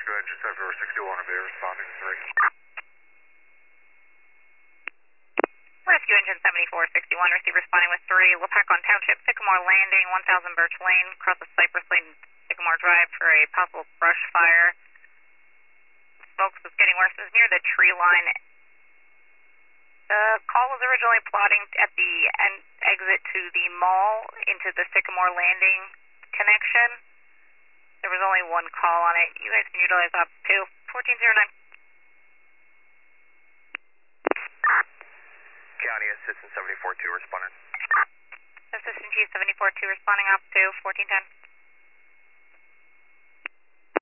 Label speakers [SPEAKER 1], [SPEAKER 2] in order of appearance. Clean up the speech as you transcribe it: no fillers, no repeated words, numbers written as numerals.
[SPEAKER 1] Rescue Engine 7461 will be responding 3.
[SPEAKER 2] Rescue Engine 7461, receive responding with 3. Wapakon Township, Sycamore Landing, 1000 Birch Lane, across the Cypress Lane, Sycamore Drive for a possible brush fire. Smoke was getting worse. It was near the tree line. The call was originally plotting at the exit to the mall into the Sycamore Landing connection. There was only one call on it. You guys can utilize Ops 2, 1409.
[SPEAKER 1] County Assistant 74-2 responding.
[SPEAKER 2] Assistant Chief 74-2 responding Ops 2, 1410.